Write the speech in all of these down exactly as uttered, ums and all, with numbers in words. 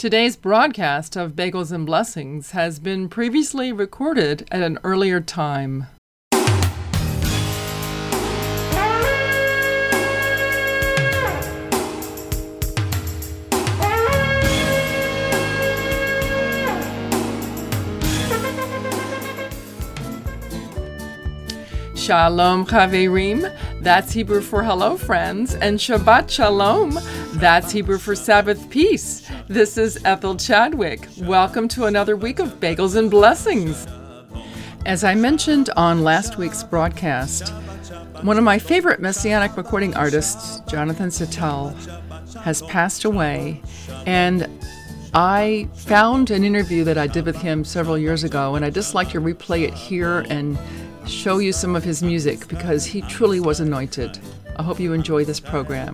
Today's broadcast of Bagels and Blessings has been previously recorded at an earlier time. Shalom Chaverim, that's Hebrew for hello friends, and Shabbat Shalom, that's Hebrew for Sabbath peace. This is Ethel Chadwick. Welcome to another week of Bagels and Blessings. As I mentioned on last week's broadcast, one of my favorite Messianic recording artists, Jonathan Settel, has passed away, and I found an interview that I did with him several years ago, and I'd just like to replay it here and show you some of his music because he truly was anointed. I hope you enjoy this program.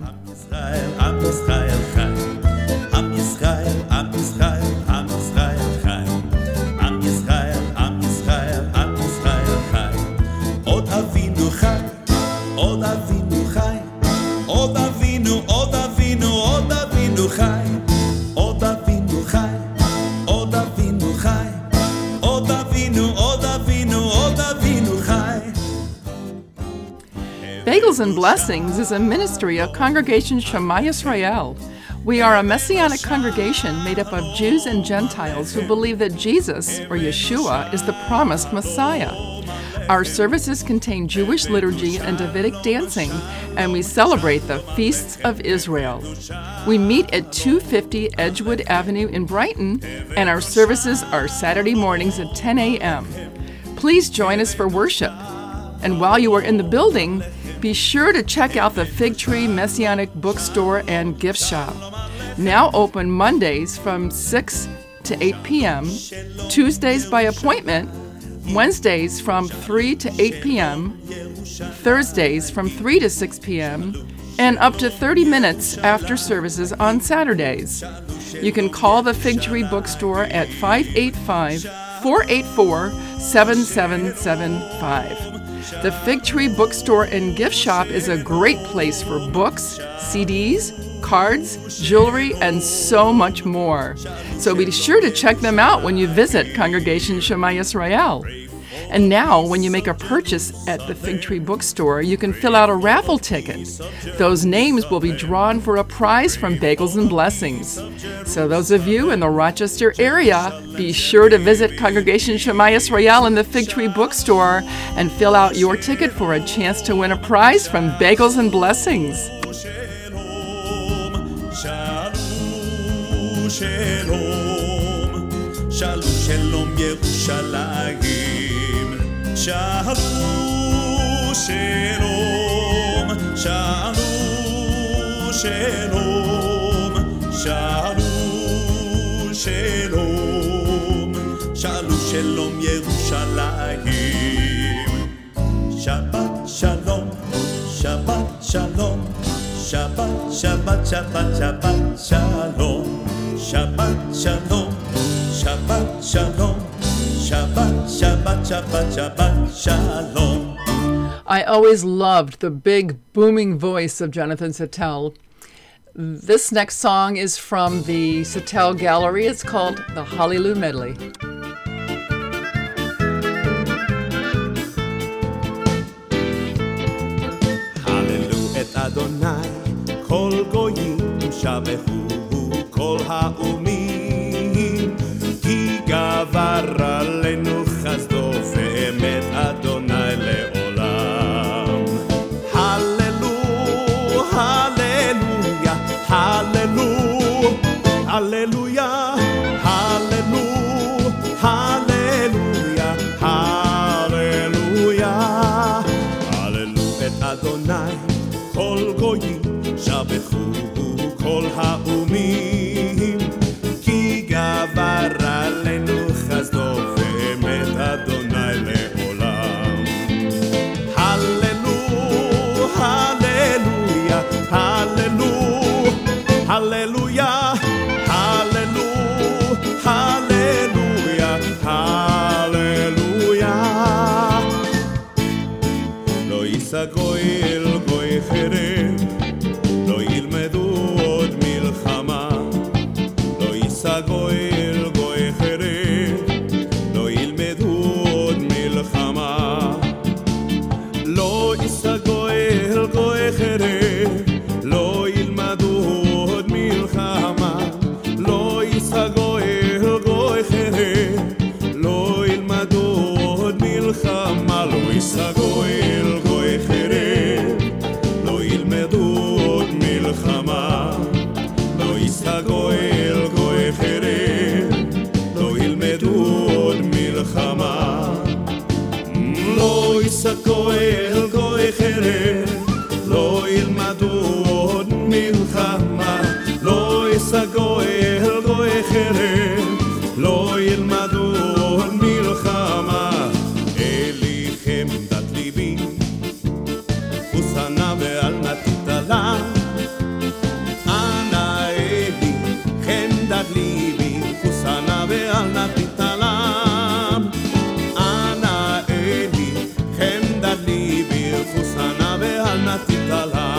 Bagels and Blessings is a ministry of Congregation Shema Yisrael. We are a Messianic congregation made up of Jews and Gentiles who believe that Jesus, or Yeshua, is the promised Messiah. Our services contain Jewish liturgy and Davidic dancing, and we celebrate the Feasts of Israel. We meet at two fifty Edgewood Avenue in Brighton, and our services are Saturday mornings at ten a.m. Please join us for worship. And while you are in the building, be sure to check out the Fig Tree Messianic Bookstore and Gift Shop. Now open Mondays from six to eight p.m., Tuesdays by appointment, Wednesdays from three to eight p.m., Thursdays from three to six p.m., and up to thirty minutes after services on Saturdays. You can call the Fig Tree Bookstore at five eight five, four eight four, seven seven seven five. The Fig Tree Bookstore and Gift Shop is a great place for books, C Ds, cards, jewelry, and so much more. So be sure to check them out when you visit Congregation Shema Yisrael. And now, when you make a purchase at the Fig Tree Bookstore, you can fill out a raffle ticket. Those names will be drawn for a prize from Bagels and Blessings. So those of you in the Rochester area, be sure to visit Congregation Shema Yisrael in the Fig Tree Bookstore and fill out your ticket for a chance to win a prize from Bagels and Blessings. Shalom, shalom, Yerushalayim. Shalom, shalom, shalom, shalom, shalom, shalom, shalom, shalom, Yerushalayim. Shabbat shalom, Shabbat shalom, Shabbat, Shabbat, Shabbat, Shabbat shalom, Shabbat shalom, Shabbat shalom. Shabbat, Shabbat, Shabbat, Shabbat, Shalom. I always loved the big, booming voice of Jonathan Settel. This next song is from the Settel Gallery. It's called the Hallelujah Medley. Hallelujah et Adonai, kol goyim shabehu, kol ha'umim, ki gavar עלינו חסדו ואמת אדוני לעולם. הללו, הללויה, הללו, הללויה, הללו, הללויה, הללויה. הללו את אדוני, כל גויים שבחו כל האומים, כי גבר עלינו חסדו ואמת אדוני לעולם. הללו, הללויה, הללו, הללויה, הללו, הללויה, הללויה. לא יישא גוי אל גוי חרב, לא ילמדו עוד מלחמה, לא יישא יישא גואל גוי חירב, לא ילמדו עוד מלחמה. לא יישא גואל גוי חירב, לא ילמדו עוד מלחמה. לא יישא גואל גוי חירב, לא ילמדו עוד מלחמה. לא יישא גואל גוי חירב, לא ילמדו עוד מלחמה. לא יישא גואל גוי חירב, לא ילמדו עוד מלחמה. אלי חמדת ליבי, ושנא ואל נתית לה. אנא אלי חמדת ליבי, ושנא ואל נתית לה. אנא אלי חמדת ליבי, ושנא ואל נתית לה.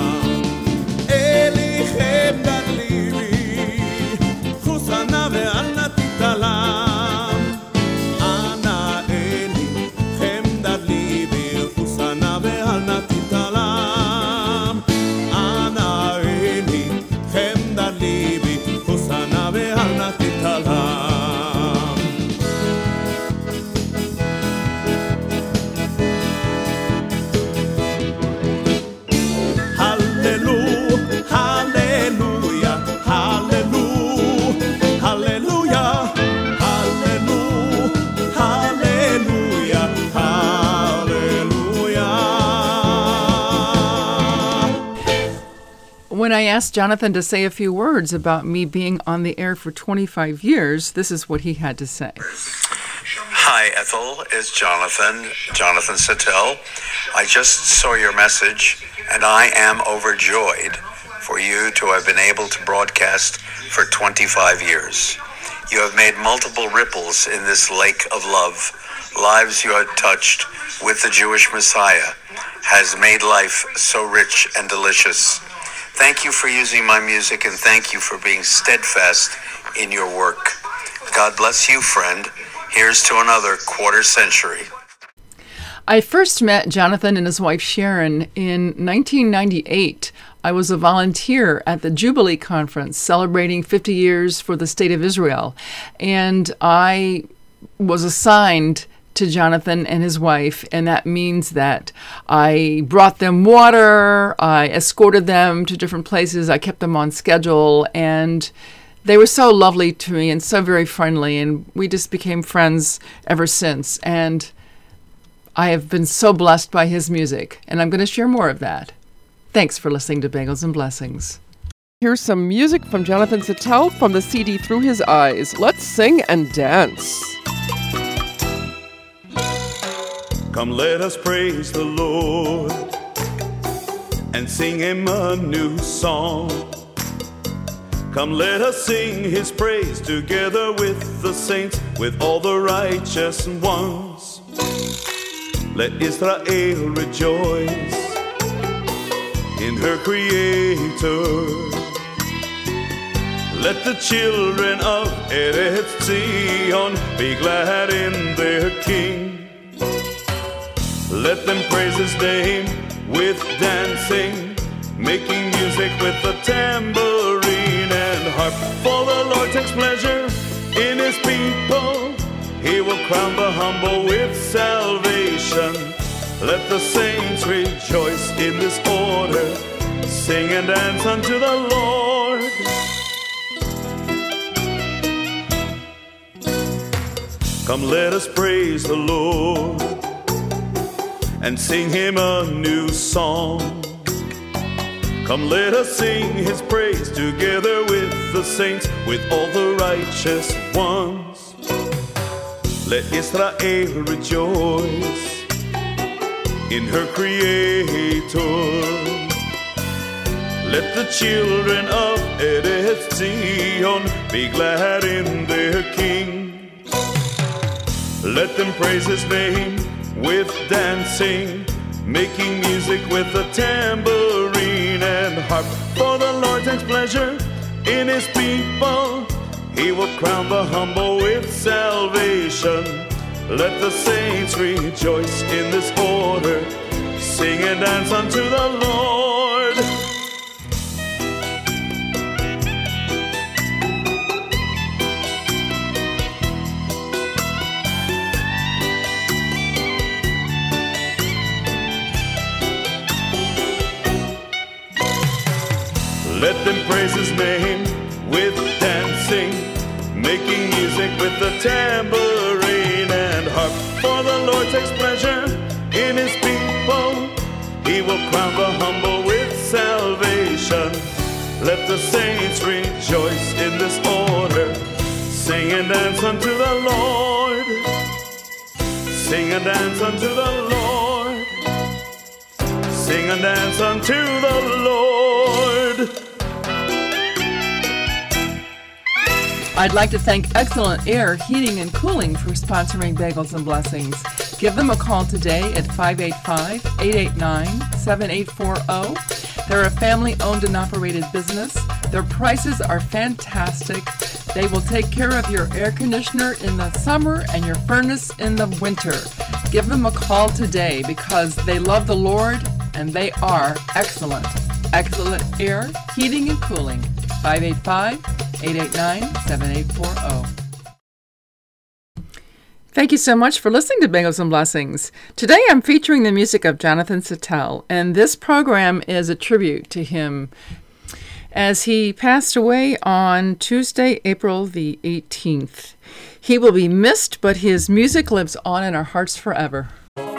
אלי חמדת ליבי, ושנא ואל נתית לה. אנא אלי חמדת ליבי, ושנא ואל נתית לה. אנא אלי חמדת ליבי, ושנא ואל נתית לה. When I asked Jonathan to say a few words about me being on the air for twenty-five years, this is what he had to say. Hi, Ethel. It's Jonathan, Jonathan Sattel. I just saw your message, and I am overjoyed for you to have been able to broadcast for twenty-five years. You have made multiple ripples in this lake of love. Lives you have touched with the Jewish Messiah has made life so rich and delicious. Thank you for using my music, and thank you for being steadfast in your work. God bless you, friend. Here's to another quarter century. I first met Jonathan and his wife Sharon in nineteen ninety-eight. I was a volunteer at the Jubilee Conference celebrating fifty years for the State of Israel, and I was assigned to Jonathan and his wife, and that means that I brought them water, I escorted them to different places, I kept them on schedule, and they were so lovely to me and so very friendly, and we just became friends ever since. And I have been so blessed by his music, and I'm going to share more of that. Thanks for listening to Bagels and Blessings. Here's some music from Jonathan Sattel from the C D Through His Eyes. Let's sing and dance. Come, let us praise the Lord and sing him a new song. Come, let us sing his praise together with the saints, with all the righteous ones. Let Israel rejoice in her Creator. Let the children of Eretz Zion be glad in their King. Let them praise his name with dancing, making music with the tambourine and harp. For the Lord takes pleasure in his people. He will crown the humble with salvation. Let the saints rejoice in this order. Sing and dance unto the Lord. Come, let us praise the Lord and sing him a new song. Come, let us sing his praise together with the saints, with all the righteous ones. Let Israel rejoice in her Creator. Let the children of Eretz Zion be glad in their King. Let them praise his name with dancing, making music with the tambourine and harp. For the Lord takes pleasure in his people. He will crown the humble with salvation. Let the saints rejoice in this order. Sing and dance unto the Lord. making music with the tambourine and harp. For the Lord takes pleasure in his people. He will crown the humble with salvation. Let the saints rejoice in this order. Sing and dance unto the Lord. Sing and dance unto the Lord. Sing and dance unto the Lord. I'd like to thank Excellent Air Heating and Cooling for sponsoring Bagels and Blessings. Give them a call today at five eight five, eight eight nine, seven eight four zero. They're a family-owned and operated business. Their prices are fantastic. They will take care of your air conditioner in the summer and your furnace in the winter. Give them a call today because they love the Lord and they are excellent. Excellent Air Heating and Cooling. five eight five, eight eight nine, seven eight four zero. Thank you so much for listening to Bagels and Blessings. Today I'm featuring the music of Jonathan Settel, and this program is a tribute to him as he passed away on Tuesday, April the eighteenth. He will be missed, but his music lives on in our hearts forever.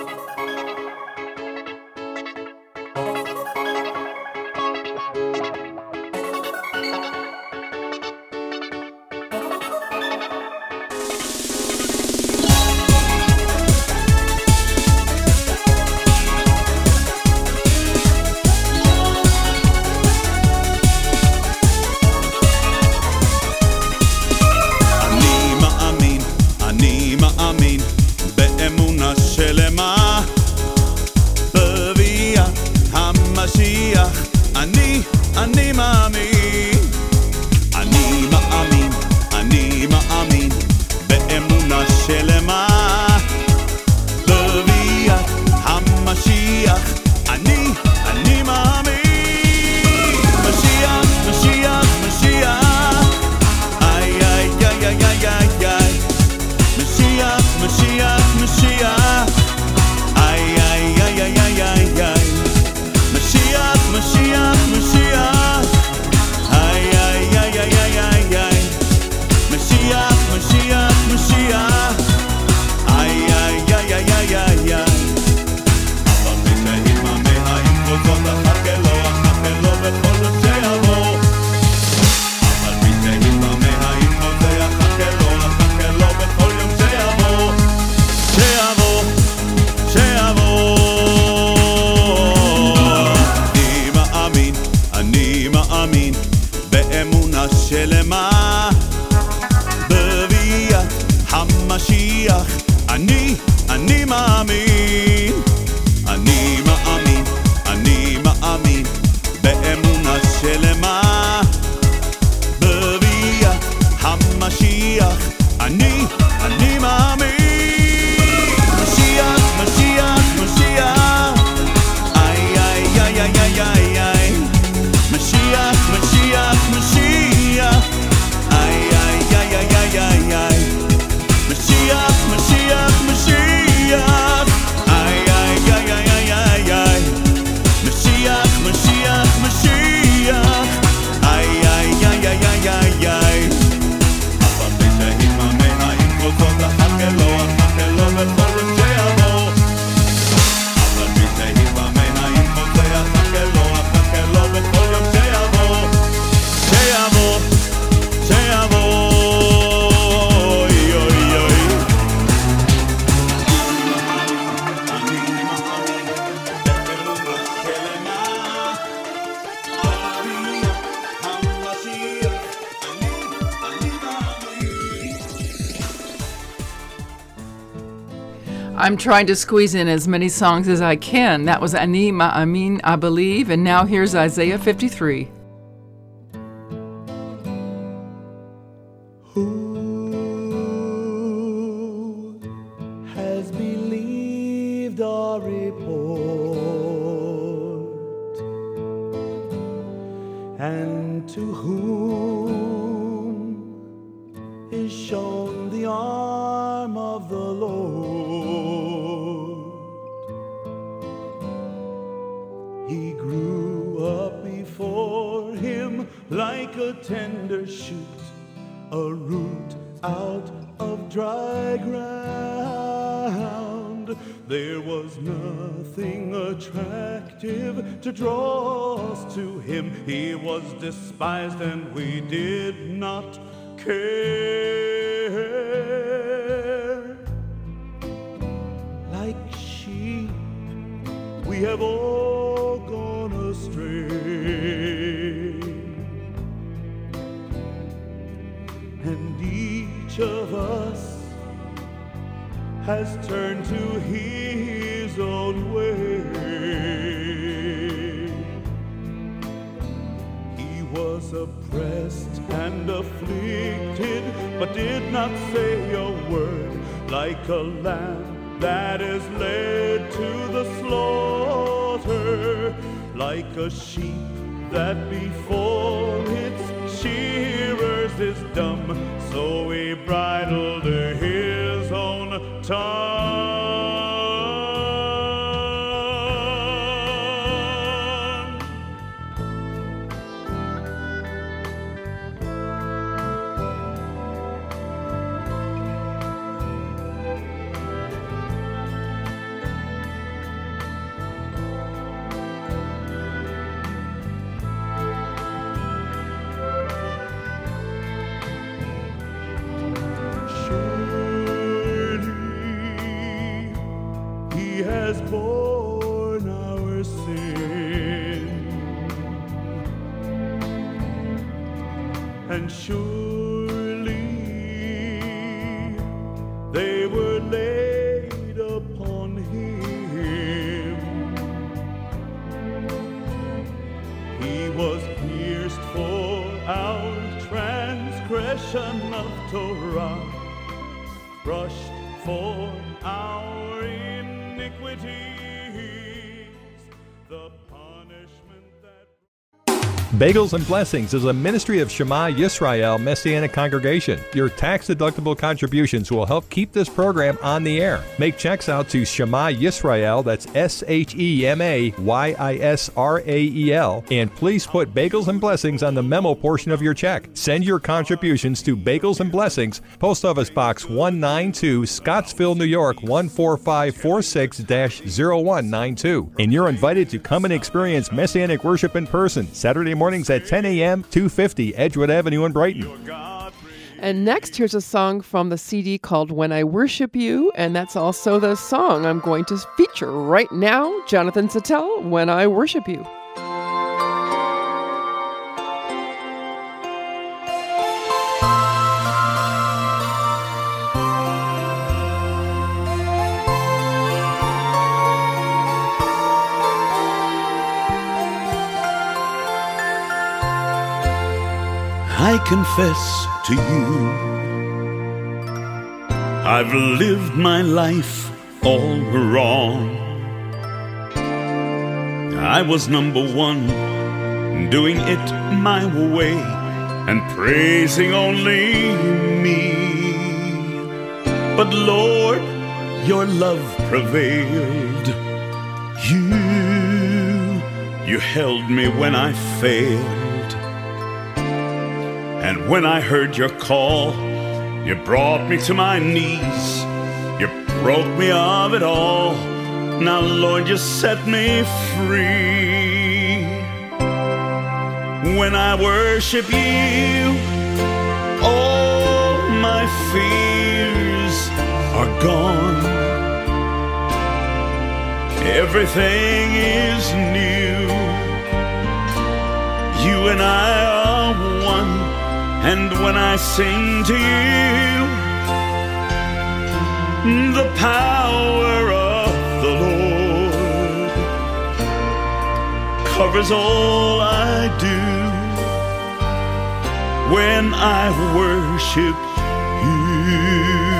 I'm trying to squeeze in as many songs as I can. That was Ani Ma'amin, I Believe, and now here's Isaiah fifty-three. Who has believed our report, and to whom is shown the arm of the Lord? He grew up before him like a tender shoot, a root out of dry ground. There was nothing attractive to draw us to him. He was despised and we did not care. Like sheep, we have all gone astray, and each of us has turned to his own way. He was oppressed and afflicted, but did not say a word. Like a lamb that is led to the slaughter, like a sheep that before its shearers is dumb, so he bridled his own tongue. Has borne our sin, and surely they were laid upon him. He was pierced for our transgression of Torah, crushed for our iniquities, the punishment that... Bagels and Blessings is a ministry of Shema Yisrael Messianic Congregation. Your tax-deductible contributions will help keep this program on the air. Make checks out to Shema Yisrael, that's S H E M A Y I S R A E L, and please put Bagels and Blessings on the memo portion of your check. Send your contributions to Bagels and Blessings, Post Office Box one ninety-two, Scottsville, New York one four five four six dash zero one nine two. And you're invited to come and experience Messianic worship in person, Saturday mornings at ten a.m., two fifty Edgewood Avenue in Brighton. And next, here's a song from the C D called When I Worship You, and that's also the song I'm going to feature right now, Jonathan Sattel, When I Worship You. I confess to you, I've lived my life all wrong. I was number one, doing it my way and praising only me. But Lord, your love prevailed. You, you held me when I failed. And when I heard your call, you brought me to my knees. You broke me of it all. Now, Lord, you set me free. When I worship you, all my fears are gone. Everything is new. You and I are one. And when I sing to you, the power of the Lord covers all I do. When I worship you,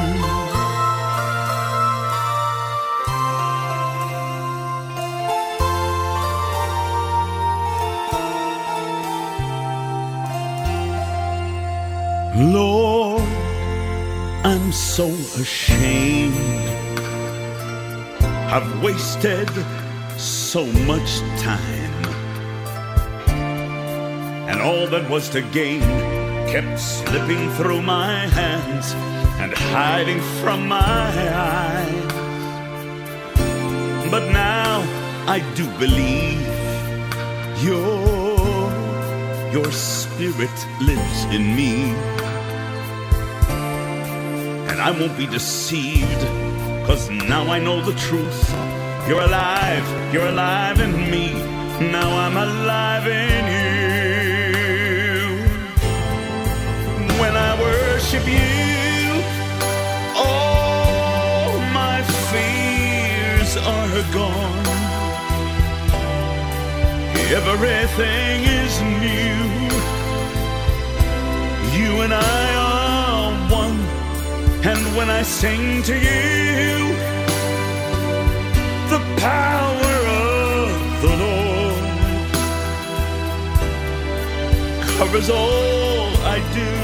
Lord, I'm so ashamed. I've wasted so much time, and all that was to gain kept slipping through my hands and hiding from my eyes. But now I do believe your, your spirit lives in me. And I won't be deceived, 'cause now I know the truth. You're alive, you're alive in me. Now I'm alive in you. When I worship you, all my fears are gone. Everything is new. You and I are one. And when I sing to you, the power of the Lord covers all I do.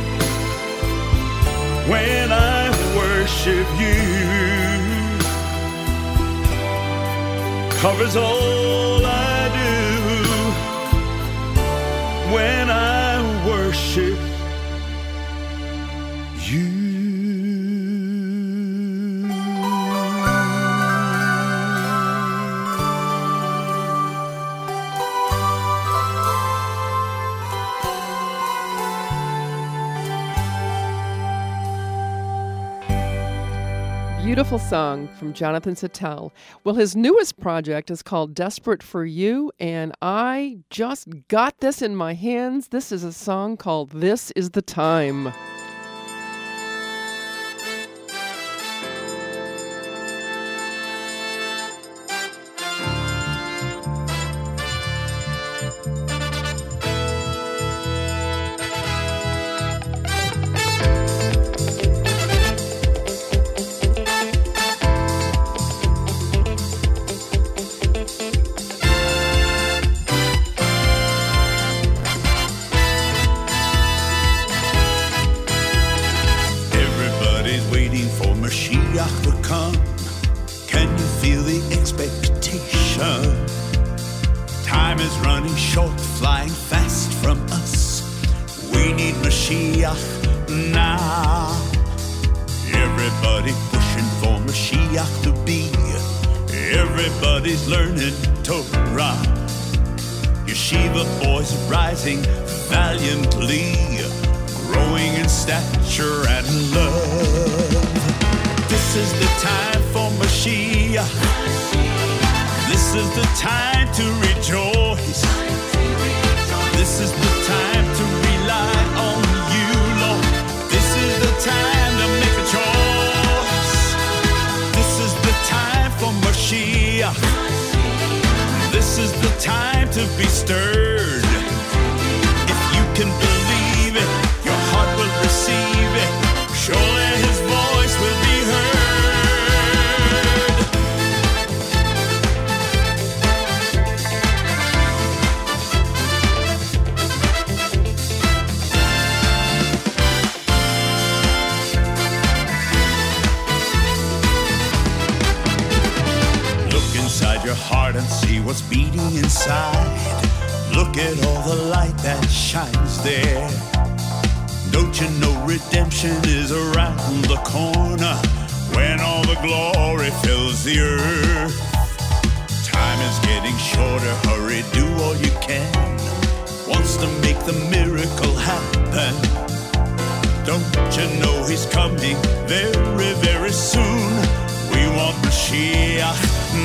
When I worship you, covers all I do. When I worship you. Beautiful song from Jonathan Settel. Well, his newest project is called Desperate for You, and I just got this in my hands. This is a song called This Is the Time. Everybody's learning Torah. Yeshiva boys rising valiantly, growing in stature and love. This is the time for Mashiach. This is the time to rejoice. This is the time to rely on you, Lord. This is the time to make a choice. This is the time for Mashiach. This is the time to be stirred. If you can believe it, your heart will receive it. Surely his voice will be heard. Look inside your heart and see what's beating inside. Look at all the light that shines there. Don't you know redemption is around the corner, when all the glory fills the earth? Time is getting shorter, hurry, do all you can. Wants to make the miracle happen. Don't you know he's coming very, very soon? We want Mashiach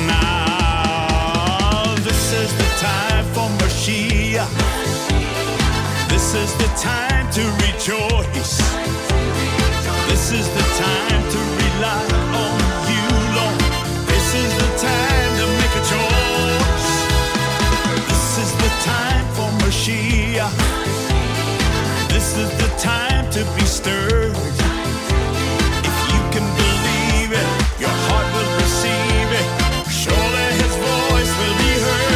now. This is the time for Mashiach. This is the time to rejoice. This is the time to rely on you, Lord. This is the time to make a choice. This is the time for Mashiach. This is the time to be stirred. If you can believe it, your heart will receive it. Surely his voice will be heard.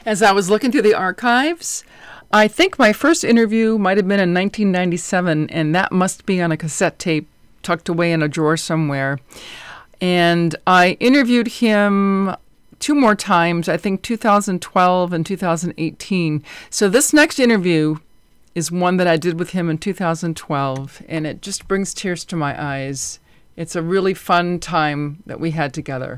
As I was looking through the archives, I think my first interview might have been in nineteen ninety-seven, and that must be on a cassette tape tucked away in a drawer somewhere. And I interviewed him two more times, I think two thousand twelve and two thousand eighteen. So this next interview is one that I did with him in two thousand twelve, and it just brings tears to my eyes. It's a really fun time that we had together.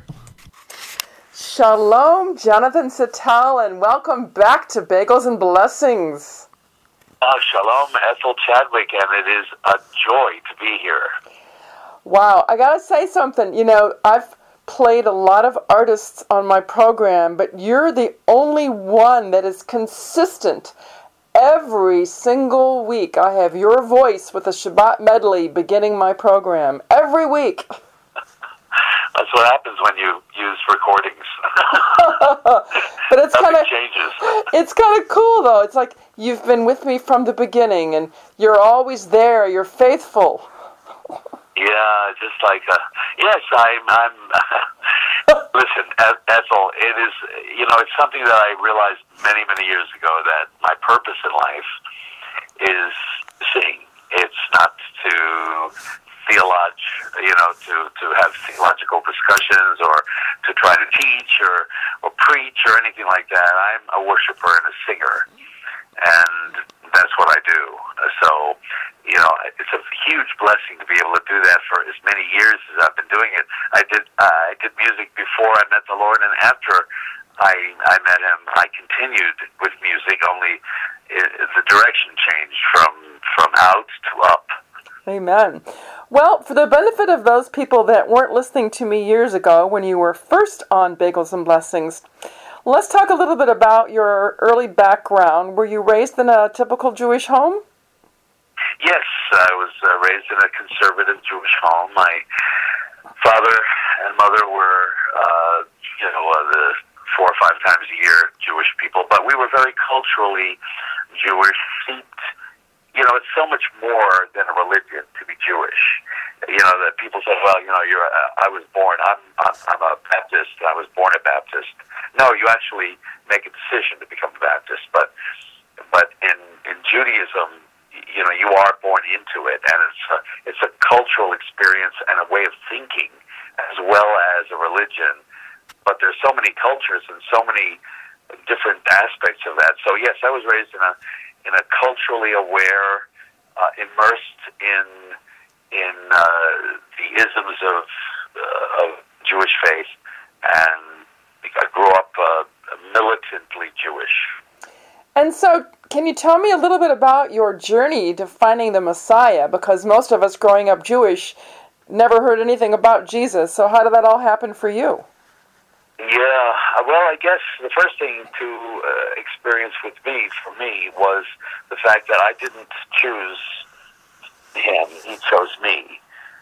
Shalom, Jonathan Settel, and welcome back to Bagels and Blessings. Uh, shalom, Ethel Chadwick, and it is a joy to be here. Wow, I gotta say something. You know, I've played a lot of artists on my program, but you're the only one that is consistent. Every single week, I have your voice with a Shabbat medley beginning my program. Every week. That's what happens when you use recordings. But it's kind of changes. It's kind of cool, though. It's like you've been with me from the beginning, and you're always there. You're faithful. Yeah, just like uh, yes, I'm. I'm listen, Ethel. It is. You know, it's something that I realized many, many years ago that my purpose in life is sing. It's not to theologe, you know, to, to have theological discussions or to try to teach or, or preach or anything like that. I'm a worshiper and a singer, and that's what I do. So, you know, it's a huge blessing to be able to do that for as many years as I've been doing it. I did uh, I did music before I met the Lord, and after I I met Him, I continued with music. Only it, the direction changed from from out to up. Amen. Well, for the benefit of those people that weren't listening to me years ago when you were first on Bagels and Blessings, let's talk a little bit about your early background. Were you raised in a typical Jewish home? Yes, I was uh, raised in a conservative Jewish home. My father and mother were, uh, you know, uh, the four or five times a year Jewish people, but we were very culturally Jewish, steeped. You know, it's so much more than a religion to be Jewish. You know, that people say, well, you know, you're. A, I was born. I'm. I'm, I'm a Baptist. And I was born a Baptist. No, you actually make a decision to become a Baptist. But, but in in Judaism, you know, you are born into it, and it's a, it's a cultural experience and a way of thinking, as well as a religion. But there's so many cultures and so many different aspects of that. So yes, I was raised in a in a culturally aware, uh, immersed in in uh, the isms of uh, of Jewish faith, and I grew up uh, militantly Jewish. And so, can you tell me a little bit about your journey to finding the Messiah? Because most of us growing up Jewish never heard anything about Jesus. So how did that all happen for you? Yeah, well, I guess the first thing to uh, experience with me, for me, was the fact that I didn't choose him, he chose me.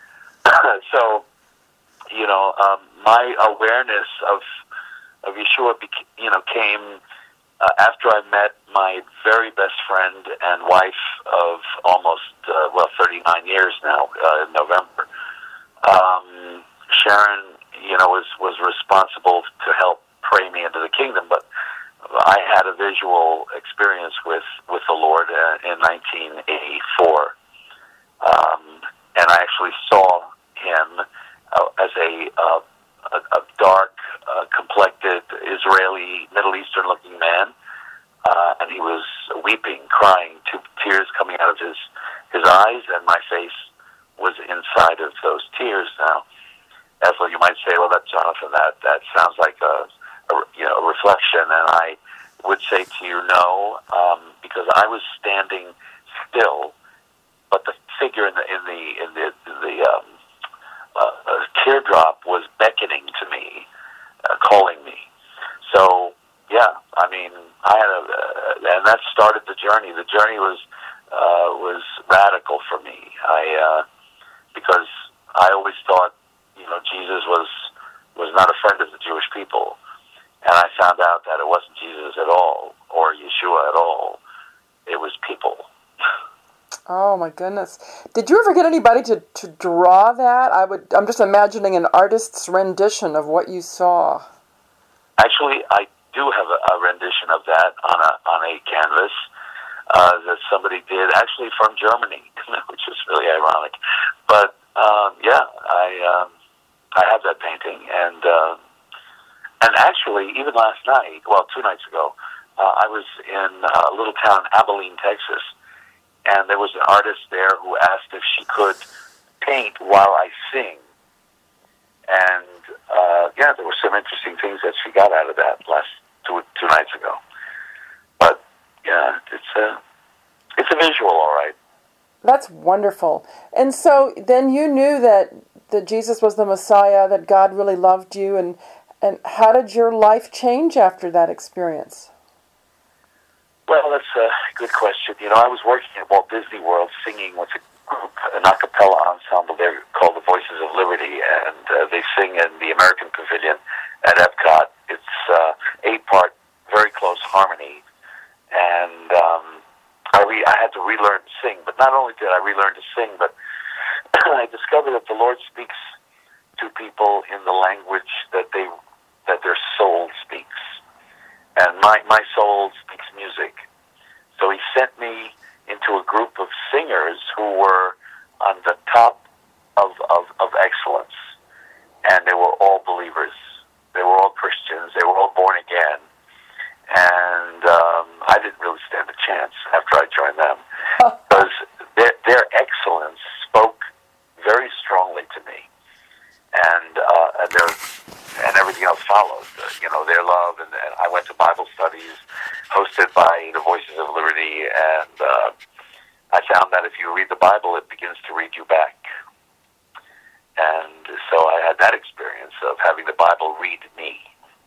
So, you know, um, my awareness of of Yeshua, beca- you know, came uh, after I met my very best friend and wife of almost, uh, well, thirty-nine years now, uh, in November. Um, Sharon, you know, was, was responsible to help pray me into the kingdom, but I had a visual experience with, with the Lord uh, in nineteen eighty-four, um, and I actually saw him uh, as a, uh, a, a dark, uh, complected Israeli, Middle Eastern-looking man, uh, and he was weeping, crying, two tears coming out of his, his eyes, and my face was inside of those tears. Now, Ethel, you might say, well, that's Jonathan, that, that sounds like a, a, you know, a reflection, and I would say to you, no, um, because I was standing still, but the figure in the, in the, in the, the um, uh, teardrop was beckoning to me, uh, calling me. So, yeah, I mean, I had a, uh, and that started the journey. The journey was, uh, was radical for me. I, uh, because I always thought, you know, Jesus was was not a friend of the Jewish people, and I found out that it wasn't Jesus at all, or Yeshua at all. It was people. Oh my goodness! Did you ever get anybody to, to draw that? I would. I'm just imagining an artist's rendition of what you saw. Actually, I do have a, a rendition of that on a on a canvas uh, that somebody did, actually from Germany, which is really ironic. But um, yeah, I um, I have that painting, and uh, and actually, even last night, well, two nights ago, uh, I was in uh, a little town, Abilene, Texas, and there was an artist there who asked if she could paint while I sing. And uh, yeah, there were some interesting things that she got out of that last two two nights ago. But yeah, it's a it's a visual, all right. That's wonderful. And so then you knew that that Jesus was the Messiah, that God really loved you, and and how did your life change after that experience? Well, that's a good question. You know, I was working at Walt Disney World singing with a group, an a cappella ensemble there called the Voices of Liberty, and uh, they sing in the American Pavilion at Epcot. It's uh, eight-part, very close harmony, and um, I, re- I had to relearn to sing. But not only did I relearn to sing, but I discovered that the Lord speaks to people in the language that they that their soul speaks. And my, my soul speaks music. So he sent me into a group of singers who were on the top of, of, of excellence. And they were all believers. They were all Christians. They were all born again. And um, I didn't really stand a chance after I joined them. Because their, their excellence spoke very strongly to me. And, uh, and their and everything else followed. Uh, you know, their love, and, and I went to Bible studies hosted by the Voices of Liberty, and uh, I found that if you read the Bible, it begins to read you back. And so I had that experience of having the Bible read me.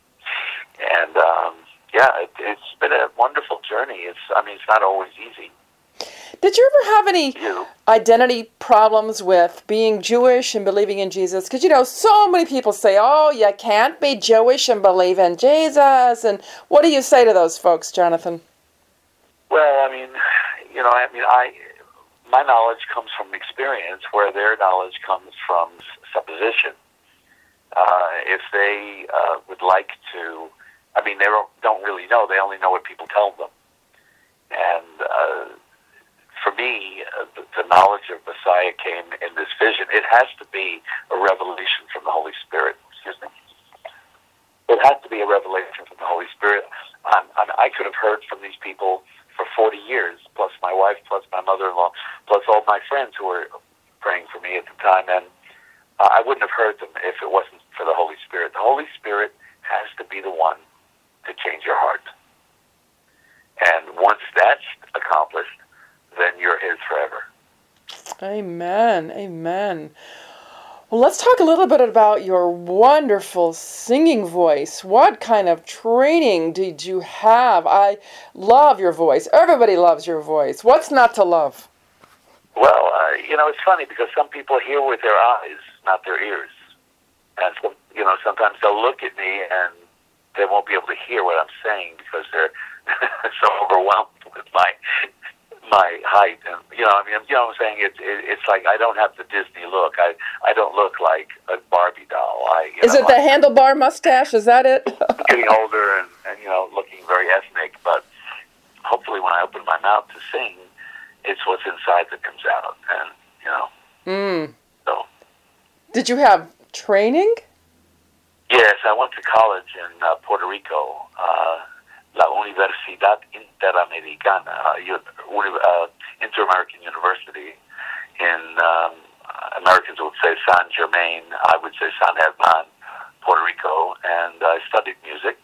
And um, yeah, it, it's been a wonderful journey. It's, I mean, it's not always easy. Did you ever have any You? identity problems with being Jewish and believing in Jesus? Because, you know, so many people say, oh, you can't be Jewish and believe in Jesus. And what do you say to those folks, Jonathan? Well, I mean, you know, I mean, I my knowledge comes from experience, where their knowledge comes from supposition. Uh, if they uh, would like to, I mean, they don't, don't really know. They only know what people tell them. And uh, for me, uh, the, the knowledge of Messiah came in this vision. It has to be a revelation from the Holy Spirit. Excuse me. It has to be a revelation from the Holy Spirit. I'm, I'm, I could have heard from these people for forty years, plus my wife, plus my mother-in-law, plus all my friends who were praying for me at the time, and uh, I wouldn't have heard them if it wasn't for the Holy Spirit. The Holy Spirit has to be the one to change your heart. And once that's accomplished, then you're His forever. Amen. Amen. Well, let's talk a little bit about your wonderful singing voice. What kind of training did you have? I love your voice. Everybody loves your voice. What's not to love? Well, uh, you know, it's funny because some people hear with their eyes, not their ears. And, so, you know, sometimes they'll look at me and they won't be able to hear what I'm saying because they're so overwhelmed with my my height, and you know, I mean, you know what I'm saying? It's it, it's like I don't have the Disney look. I I don't look like a Barbie doll. I you is know, it the I'm handlebar mustache? Is that it? getting older and, and you know looking very ethnic, but hopefully when I open my mouth to sing, it's what's inside that comes out, and you know. Mm. So. Did you have training? Yes, I went to college in uh, Puerto Rico. Uh, La Universidad Interamericana, uh, uh, Inter-American University. In um, Americans would say San Germain, I would say San Germán, Puerto Rico, and I studied music.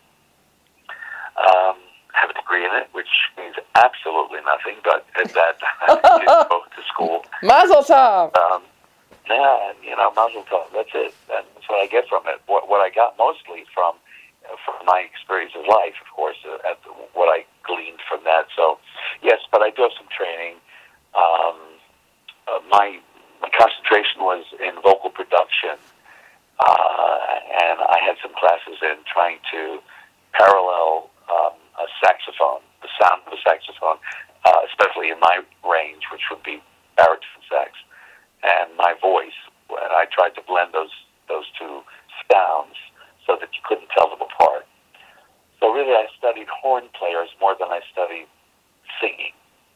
Um, have a degree in it, which means absolutely nothing, but at that I did go to school. Mazel tov! Um, yeah, you know, Mazel tov, that's it. That's what I get from it. What, what I got mostly from from my experience of life, of course, uh, at the, what I gleaned from that. So, yes, but I do have some training. Um, uh, my my concentration was in vocal production, uh, and I had some classes in trying to parallel um, a saxophone, the sound of a saxophone, uh, especially in my range, which would be baritone sax, and my voice. And I tried to blend those those two sounds so that you couldn't tell them apart. So really I studied horn players more than I studied singing.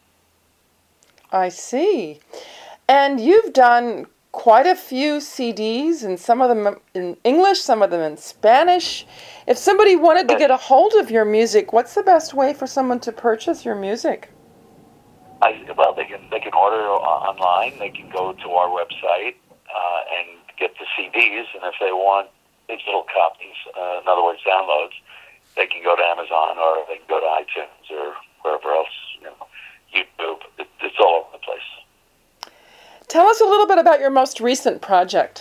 I see. And you've done quite a few C Ds, and some of them in English, some of them in Spanish. If somebody wanted to get a hold of your music, what's the best way for someone to purchase your music? I, well, they can they can order online. They can go to our website uh, and get the C Ds, and if they want digital copies, uh, in other words, downloads, they can go to Amazon or they can go to iTunes or wherever else, you know, YouTube. It, it's all over the place. Tell us a little bit about your most recent project.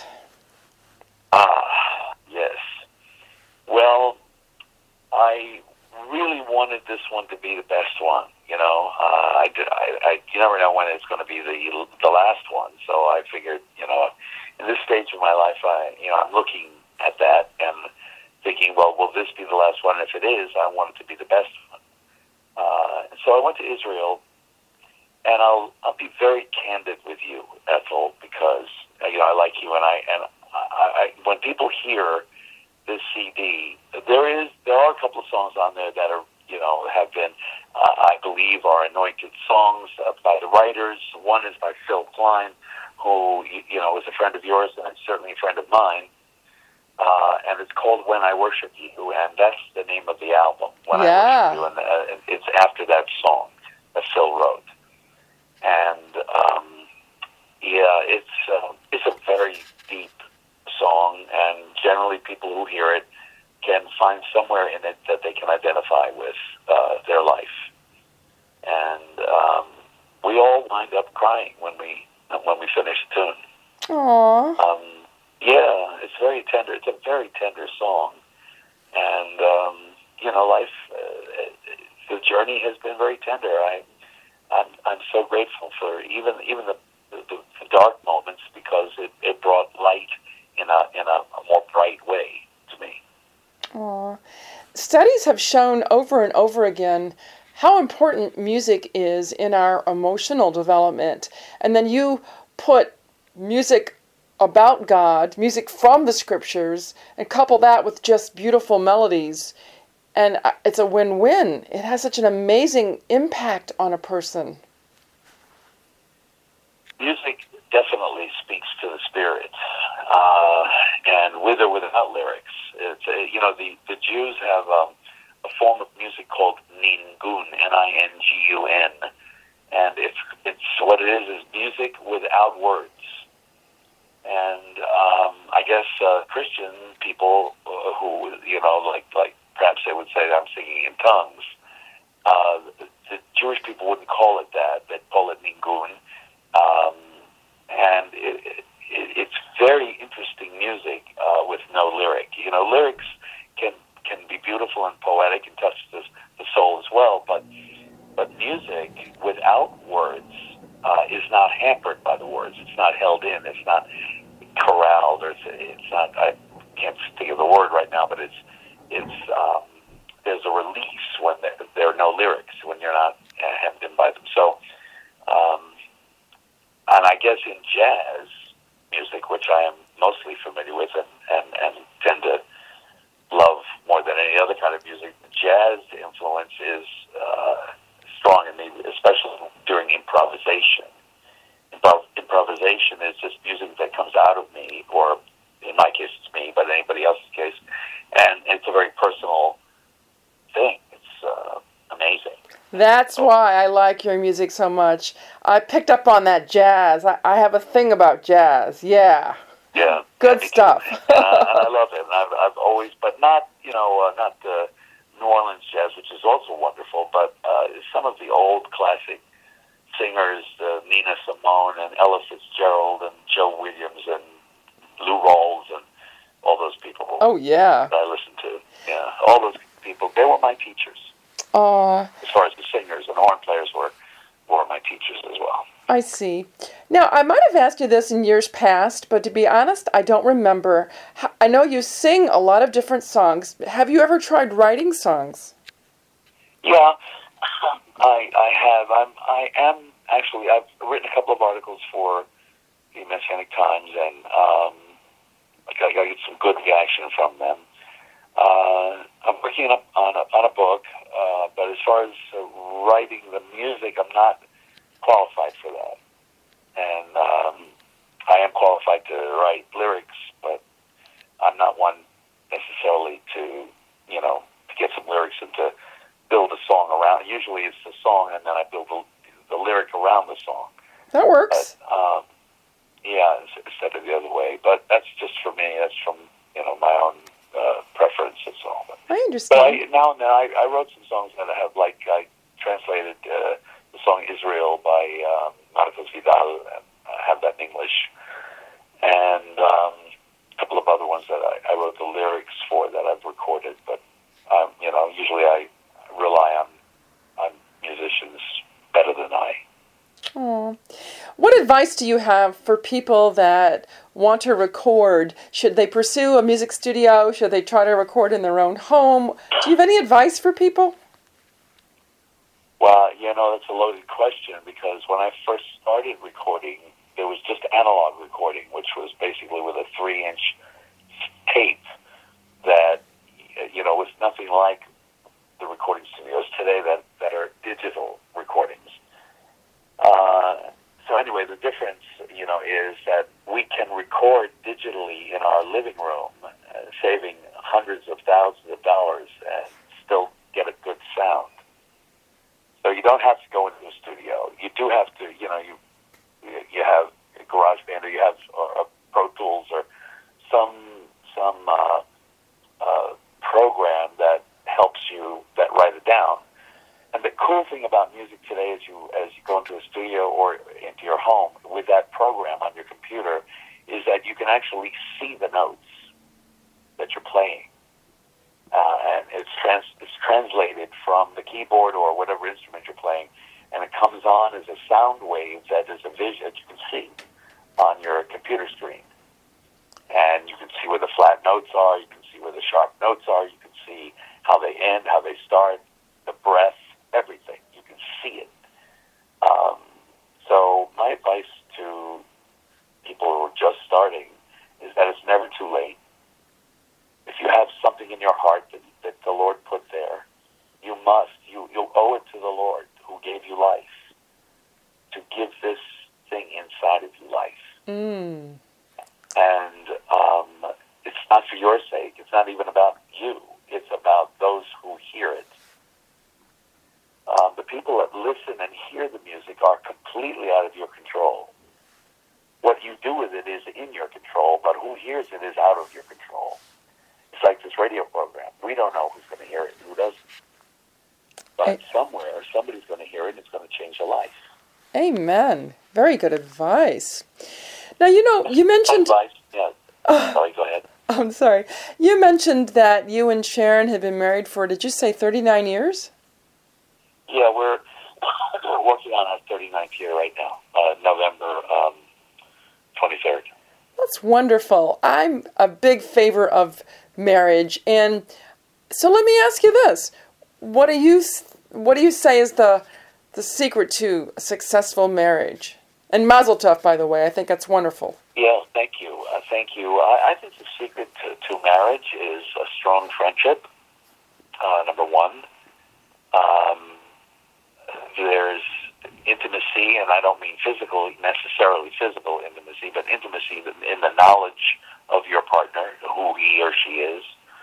Ah, yes. Well, I really wanted this one to be the best one. You know, uh, I, did, I, I, you never know when it's going to be the the last one. So I figured, you know, in this stage of my life, I, you know, I'm looking at that and thinking, well, will this be the last one? And if it is, I want it to be the best one. Uh, and so I went to Israel, and I'll I'll be very candid with you, Ethel, because you know I like you, and I and I, I when people hear this C D, there is there are a couple of songs on there that are you know have been uh, I believe are anointed songs uh, by the writers. One is by Phil Klein, who you, you know is a friend of yours and it's certainly a friend of mine. Uh, and it's called When I Worship You, and that's the name of the album, When Yeah. I Worship You, and uh, it's after that song that Phil wrote. And, um, yeah, it's, uh, it's a very deep song, and generally people who hear it can find somewhere in it that they can identify with uh, their life. And um, we all wind up crying when we when we finish the tune. Aww. Um, Yeah, it's very tender. It's a very tender song, and um, you know, life. Uh, the journey has been very tender. I, I'm, I'm so grateful for even even the, the, the dark moments because it, it brought light in a in a, a more bright way to me. Aww. Studies have shown over and over again how important music is in our emotional development, and then you put music about God, music from the scriptures, and couple that with just beautiful melodies. And it's a win-win. It has such an amazing impact on a person. Music definitely speaks to the spirit, uh, and with or without lyrics. It's, uh, you know, the, the Jews have um, a form of music called ningun, N I N G U N, and it's, it's what it is is music without words. And um, I guess uh, Christian people uh, who, you know, like like perhaps they would say that I'm singing in tongues. Uh, the, the Jewish people wouldn't call it that. They'd call it ningun. Um, and it, it, it's very interesting music uh, with no lyric. You know, lyrics can can be beautiful and poetic and touch the, the soul as well, but but music without words uh, is not hampered by the words. It's not held in. It's not corralled, or it's, it's not. I can't think of the word right now, but it's it's. Um, there's a release when there, there are no lyrics, when you're not hemmed in by them. So, um, and I guess in jazz music, which I am mostly familiar with and, and, and tend to love more than any other kind of music, jazz influence is uh, strong in me, especially during improvisation. Improv- improvisation is just music that comes out of me, or in my case it's me, but in anybody else's case, and it's a very personal thing. It's uh, amazing. That's why I like your music so much. I picked up on that jazz. I, I have a thing about jazz. Yeah. Yeah. Good yeah, stuff. and, I, and I love it. And I've, I've always, but not, you know, uh, not uh, New Orleans jazz, which is also wonderful, but uh, some of the old classic singers, uh, Nina Simone and Ella Fitzgerald and Joe Williams and Lou Rawls and all those people. Oh, yeah. That I listen to. Yeah. All those people, they were my teachers. Uh, As far as the singers and horn players were, were my teachers as well. I see. Now, I might have asked you this in years past, but to be honest, I don't remember. I know you sing a lot of different songs. Have you ever tried writing songs? Yeah, I I have. I'm I am actually. I've written a couple of articles for the Messianic Times, and um, I got, I got some good reaction from them. Uh, I'm working up on a, on a book, uh, but as far as uh, writing the music, I'm not qualified for that. And um, I am qualified to write lyrics, but I'm not one necessarily to, you know, to get some lyrics and to build a song around. Usually it's the song, and then I build the, the lyric around the song. That works. But, um, yeah, instead of the other way. But that's just for me. That's from, you know, my own uh, preference. That's all. But, I but understand. I, now and then I, I wrote some songs that I have, like I translated uh, the song Israel by um, Marcos Vidal, and I have that in English. And um, a couple of other ones that I, I wrote the lyrics for that I've recorded. But, um, you know, usually I rely on, on musicians better than I. Oh. What advice do you have for people that want to record? Should they pursue a music studio? Should they try to record in their own home? Do you have any advice for people? Well, you know, that's a loaded question, because when I first started recording, it was just analog recording, which was basically with a three-inch tape that, you know, was nothing like the recording studios today that, that are digital recordings. Uh, so anyway, the difference, you know, is that we can record digitally in our living room, uh, saving hundreds of thousands of dollars, and still get a good sound. So you don't have to go into the studio. You do have to, you know, you you have GarageBand, or you have uh, Pro Tools, or some some uh, uh, program that helps you, that write it down. And the cool thing about music today is you, as you go into a studio or into your home with that program on your computer, is that you can actually see the notes that you're playing. Uh, and it's, trans, it's translated from the keyboard or whatever instrument you're playing, and it comes on as a sound wave that is a vision that you can see on your computer screen. And you can see where the flat notes are, you can see where the sharp notes are, you can see how they end, how they start, the breath, everything. You can see it. Um, so my advice to people who are just starting is that it's never too late. If you have something in your heart that, that the Lord put there, you must, you, you owe it to the Lord who gave you life to give this thing inside of you life. Mm. And um, it's not for your sake. It's not even about you. It's about those who hear it. Um, the people that listen and hear the music are completely out of your control. What you do with it is in your control, but who hears it is out of your control. It's like this radio program. We don't know who's going to hear it and who doesn't. But I, somewhere, somebody's going to hear it, and it's going to change a life. Amen. Very good advice. Now, you know, you mentioned... Advice, yeah. Uh, sorry, go ahead. I'm sorry. You mentioned that you and Sharon have been married for, did you say thirty-nine years? Yeah, we're, we're working on our thirty-ninth year right now, uh, November um, twenty-third. That's wonderful. I'm a big favor of marriage, and so let me ask you this: What do you what do you say is the the secret to a successful marriage? And Mazel Tov, by the way. I think that's wonderful. Yeah, thank you. Uh, thank you. I, I think the secret to, to marriage is a strong friendship. Uh, number one. Um, There's intimacy, and I don't mean physical, necessarily physical intimacy, but intimacy in the knowledge of your partner, who he or she is,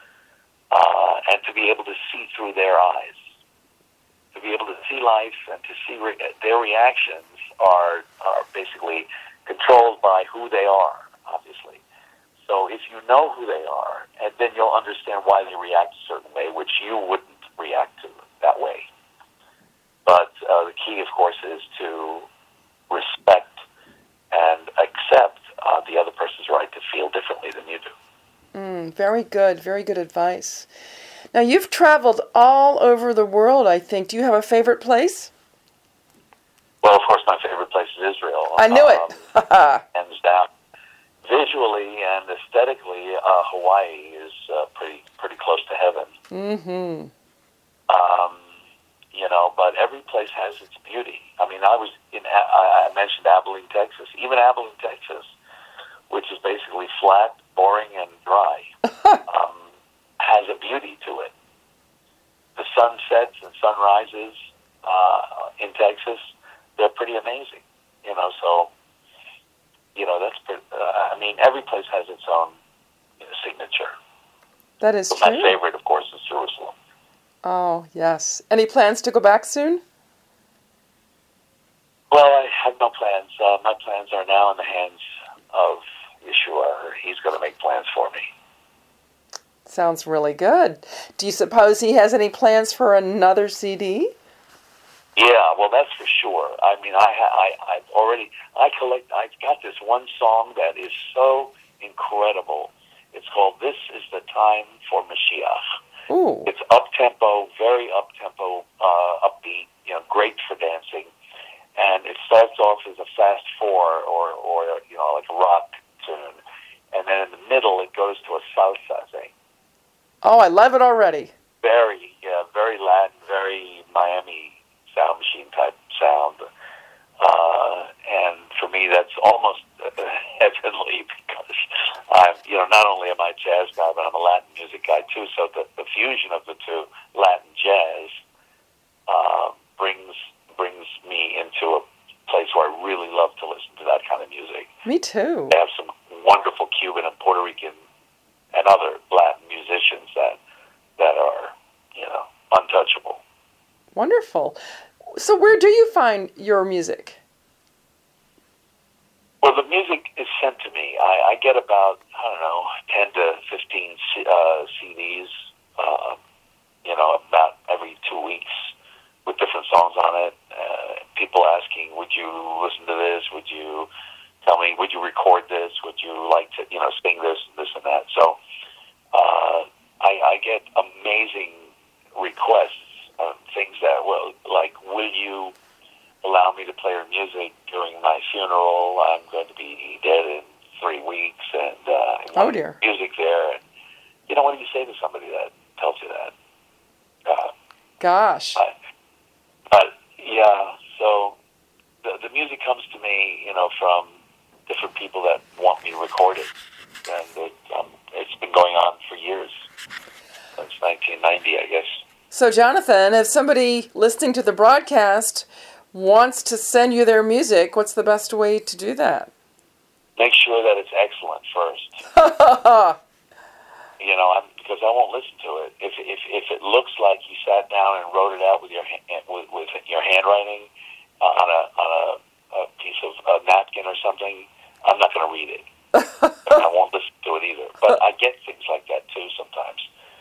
uh, and to be able to see through their eyes, to be able to see life and to see re- their reactions are are basically controlled by who they are, obviously. So if you know who they are, and then you'll understand why they react a certain way, which you wouldn't react to that way. But uh, the key, of course, is to respect and accept uh, the other person's right to feel differently than you do. Mm, very good, very good advice. Now, you've traveled all over the world, I think. Do you have a favorite place? Well, of course, my favorite place is Israel. I knew um, it. Hands down. Visually and aesthetically, uh, Hawaii is uh, pretty pretty close to heaven. Mm-hmm. Um, you know, but every place has its beauty. I mean, I was in, I mentioned Abilene, Texas. Even Abilene, Texas, which is basically flat, boring, and dry, um, has a beauty to it. The sunsets and sunrises uh, in Texas, they're pretty amazing. You know, so, you know, that's pretty, uh, I mean, every place has its own, you know, signature. That is But true. my favorite, of course, is Jerusalem. Oh, yes. Any plans to go back soon? Well, I have no plans. Uh, my plans are now in the hands of Yeshua. He's going to make plans for me. Sounds really good. Do you suppose he has any plans for another C D? Yeah, well, that's for sure. I mean, I, I, I've already, I collect, I've got this one song that is so incredible. It's called "This Is the Time for Mashiach." Ooh. It's up-tempo, very up-tempo, uh, upbeat, you know, great for dancing. And it starts off as a fast four or, or, you know, like a rock tune. And then in the middle, it goes to a salsa thing. Oh, I love it already. Very, yeah, very Latin, very Miami sound machine type sound. Uh, and for me, that's almost uh, heavenly because I'm, you know, not only am I a jazz guy, but I'm a Latin music guy too. So the, the fusion of the two, Latin jazz, uh, brings brings me into a place where I really love to listen to that kind of music. Me too. They have some wonderful Cuban and Puerto Rican and other Latin musicians that that are, you know, untouchable. Wonderful. So where do you find your music? Well, the music is sent to me. I, I get about, I don't know, ten to fifteen C, uh, C Ds, uh, you know, about every two weeks with different songs on it. Uh, people asking, would you listen to this? Would you tell me, would you record this? Would you like to, you know, sing this and this and that? So uh, I, I get amazing requests of things that, well, like, will you allow me to play your music during my funeral? I'm going to be dead in three weeks, and uh, I Oh, want dear. music there. And, you know, what do you say to somebody that tells you that? Uh, Gosh. I, but, yeah, so the, the music comes to me, you know, from different people that want me to record it. And it, um, it's been going on for years, since nineteen ninety, I guess. So, Jonathan, if somebody listening to the broadcast wants to send you their music, what's the best way to do that? Make sure that it's excellent first. You know, I'm, because I won't listen to it. If if if it looks like you sat down and wrote it out with your ha- with, with your handwriting uh, on a on a, a piece of a napkin or something, I'm not going to read it. I won't listen to it either. But I get things like that too sometimes.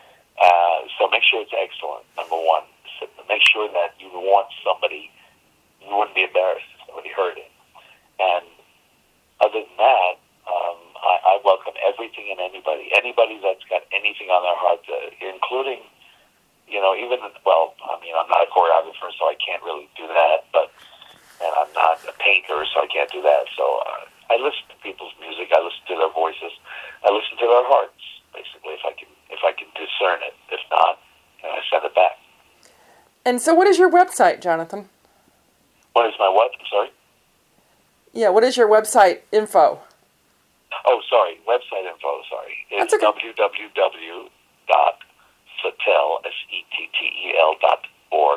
Uh, so make sure it's excellent. Number one, so make sure that you want somebody. You wouldn't be embarrassed if somebody heard it. And other than that, um, I, I welcome everything and anybody. Anybody that's got anything on their heart, to, including, you know, even, well, I mean, I'm not a choreographer, so I can't really do that, but, and I'm not a painter, so I can't do that. So uh, I listen to people's music, I listen to their voices, I listen to their hearts, basically, if I can, if I can discern it. If not, then I send it back. And so what is your website, Jonathan? What is my what? I'm sorry? Yeah, what is your website info? Oh, sorry, website info, sorry. It's That's okay. w w w dot settel, S E T T E L dot org.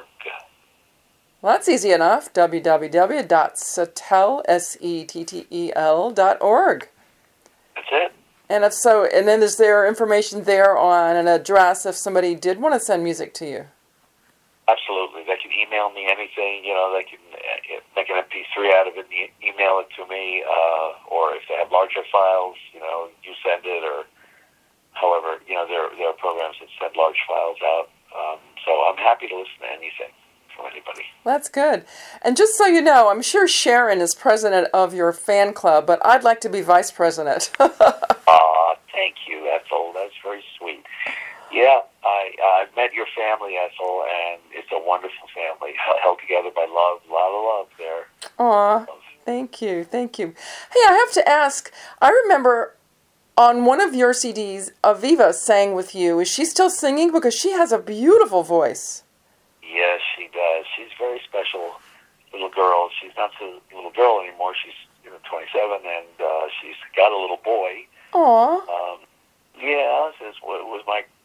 Well, that's easy enough. w w w dot settel, S E T T E L dot org. That's it. And if so, and then is there information there on an address if somebody did want to send music to you? Absolutely. They can email me anything, you know, they can uh, make an M P three out of it and e- email it to me, uh, or if they have larger files, you know, you send it, or however, you know, there, there are programs that send large files out. Um, so I'm happy to listen to anything from anybody. That's good. And just so you know, I'm sure Sharon is president of your fan club, but I'd like to be vice president. Aw, thank you, Ethel. That's very sweet. Yeah, I, I've met your family, Ethel, and it's a wonderful family, held together by love. A lot of love there. Aw, thank you, thank you. Hey, I have to ask, I remember on one of your C Ds, Aviva sang with you. Is she still singing? Because she has a beautiful voice. Yes, she does. She's a very special little girl. She's not so little girl anymore. She's, you know, twenty-seven, and uh, she's got a little boy. Aw. Um, yeah, this was my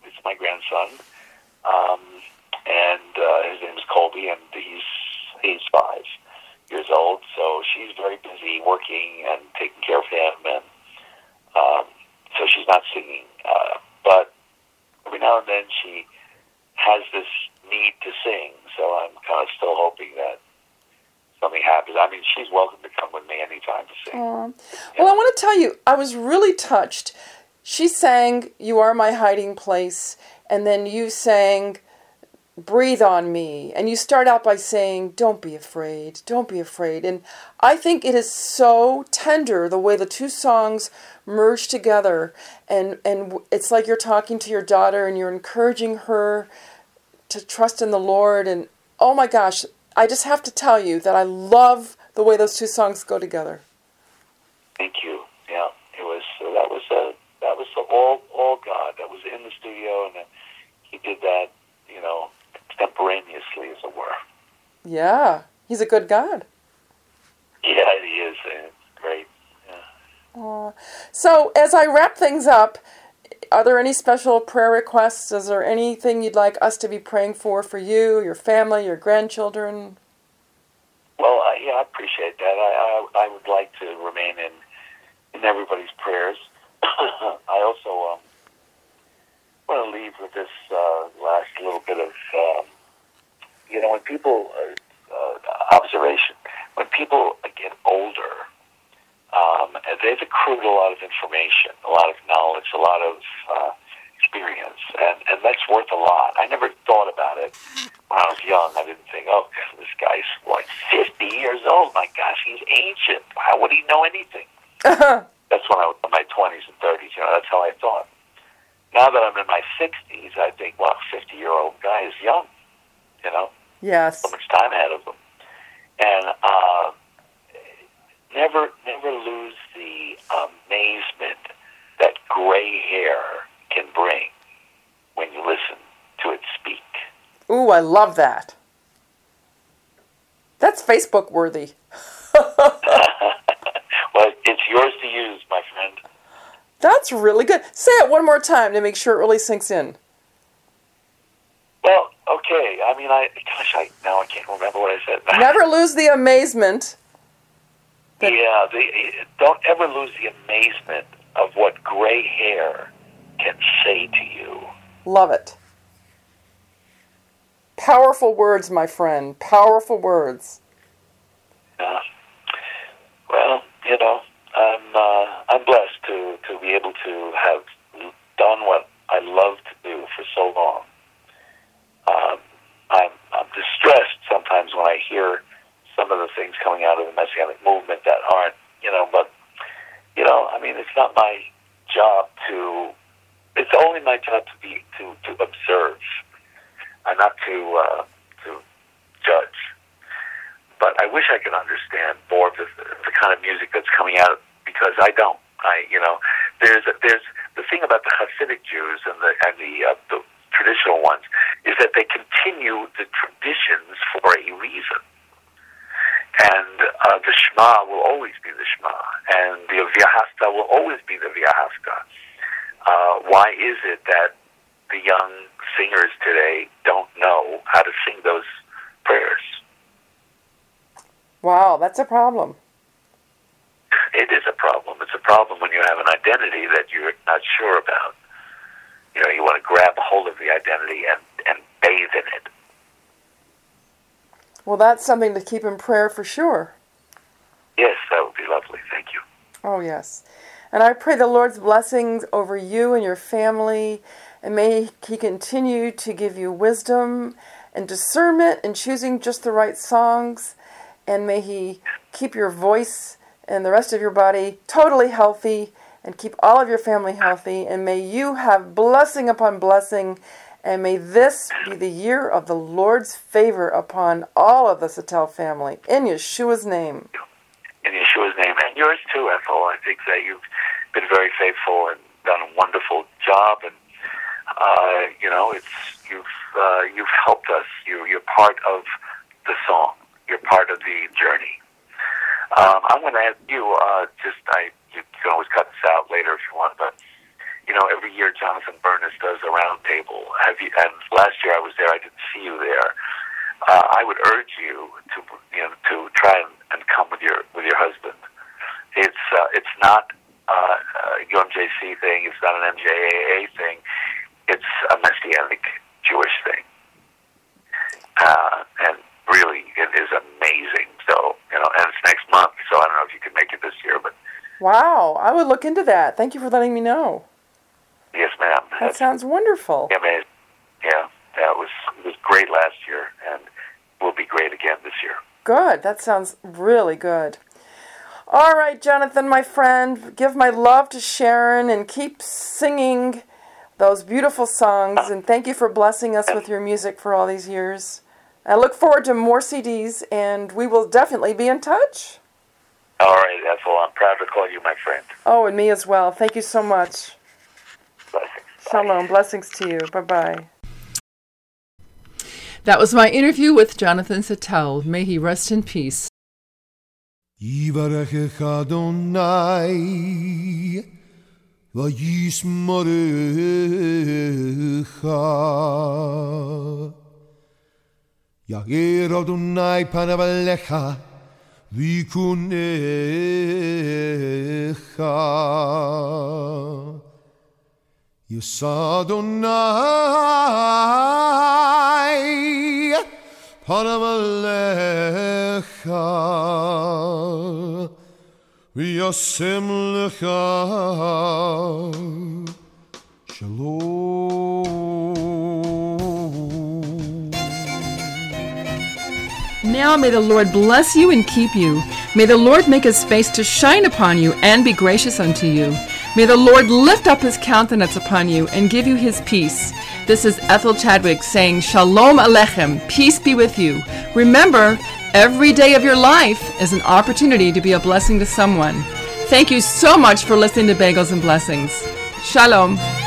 it's my grandson, um, and uh, his name is Colby, and he's he's five years old. So she's very busy working and taking care of him, and um, so she's not singing. Uh, but every now and then she has this need to sing. So I'm kind of still hoping that something happens. I mean, she's welcome to come with me anytime to sing. Aww. Well, I want to tell you, I was really touched. She sang "You Are My Hiding Place," and then you sang "Breathe on Me," and you start out by saying, "Don't be afraid, don't be afraid." And I think it is so tender the way the two songs merge together, and and it's like you're talking to your daughter and you're encouraging her to trust in the Lord. And oh my gosh, I just have to tell you that I love the way those two songs go together. Thank you. Yeah, it was uh, that was uh, that was all all God. That was in the studio, and uh, he did that, you know, extemporaneously, as it were. Yeah, he's a good God. Yeah, he is. Uh, great. Yeah. Aww. So as I wrap things up, are there any special prayer requests? Is there anything you'd like us to be praying for, for you, your family, your grandchildren? Well, uh, yeah, I appreciate that. I, I I would like to remain in in everybody's prayers. I also um, want to leave with this uh, last little bit of, um, you know, when people, uh, uh, observation, when people get older, um, they've accrued a lot of information, a lot of knowledge, a lot of uh, experience, and, and that's worth a lot. I never thought about it when I was young. I didn't think, oh, this guy's like fifty years old. My gosh, he's ancient. How would he know anything? That's when I was in my twenties and thirties. You know, that's how I thought. Now that I'm in my sixties, I think, well, a fifty-year-old guy is young. You know, yes, so much time ahead of him, and uh, never, never lose the amazement that gray hair can bring when you listen to it speak. Ooh, I love that. That's Facebook worthy. Well, it's yours to use, my friend. That's really good. Say it one more time to make sure it really sinks in. Well, okay. I mean, I gosh, I now I can't remember what I said. Never lose the amazement. That... Yeah, the, don't ever lose the amazement of what gray hair can say to you. Love it. Powerful words, my friend. Powerful words. Yeah. Well, you know, I'm uh, I'm blessed to, to be able to have done what I love to do for so long. Um, I'm I'm distressed sometimes when I hear some of the things coming out of the Messianic movement that aren't, you know, but you know, I mean, it's not my job to. It's only my job to be to, to observe, and not to uh, to judge. But I wish I could understand more of the, the kind of music that's coming out, because I don't. I, you know, there's there's the thing about the Hasidic Jews and the and the uh, the traditional ones is that they continue the traditions for a reason, and uh, the Shema will always be the Shema, and the V'ahavta will always be the V'ahavta. Uh, why is it that the young singers today don't know how to sing those prayers? Wow, that's a problem. It is a problem. It's a problem when you have an identity that you're not sure about. You know, you want to grab hold of the identity and, and bathe in it. Well, that's something to keep in prayer for sure. Yes, that would be lovely. Thank you. Oh, yes. And I pray the Lord's blessings over you and your family, and may He continue to give you wisdom and discernment in choosing just the right songs, and may He keep your voice and the rest of your body totally healthy, and keep all of your family healthy, and may you have blessing upon blessing, and may this be the year of the Lord's favor upon all of the Sattel family, in Yeshua's name. In Yeshua's name, and yours too, Ethel. I think that you've been very faithful and done a wonderful job, and uh, you know, it's you've uh, you've helped us. You you're part of the song. You're part of the journey. Um, I'm going to ask you. Uh, just I you can always cut this out later if you want, but you know, every year Jonathan Bernis does a round table. Have you? And last year I was there. I didn't see you there. Uh, I would urge you to, you know, to try and, and come with your with your husband. It's uh, it's not uh, a U M J C thing. It's not an M J A A thing. It's a Messianic Jewish thing, uh, and really, it is amazing. So, you know, and it's next month. So I don't know if you can make it this year, but wow, I would look into that. Thank you for letting me know. Yes, ma'am. That That's sounds wonderful. amazing. Yeah, yeah, it was it was great last year, and will be great again this year. Good. That sounds really good. All right, Jonathan, my friend, give my love to Sharon and keep singing those beautiful songs. And thank you for blessing us with your music for all these years. I look forward to more C Ds, and we will definitely be in touch. All right, Ethel, I'm proud to call you my friend. Oh, and me as well. Thank you so much. Blessings. Shalom. Blessings to you. Bye-bye. That was my interview with Jonathan Settel. May he rest in peace. Yivarech Adonai v'yismorecha Yagir Adonai panav alecha v'yikunecha Yis Adonai panav alecha v'yasem lecha shalom. Now may the Lord bless you and keep you. May the Lord make his face to shine upon you and be gracious unto you. May the Lord lift up his countenance upon you and give you his peace. This is Ethel Chadwick saying Shalom Aleichem, peace be with you. Remember, every day of your life is an opportunity to be a blessing to someone. Thank you so much for listening to Bagels and Blessings. Shalom.